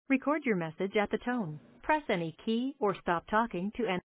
Record your message at the tone. Press any key or stop talking to end.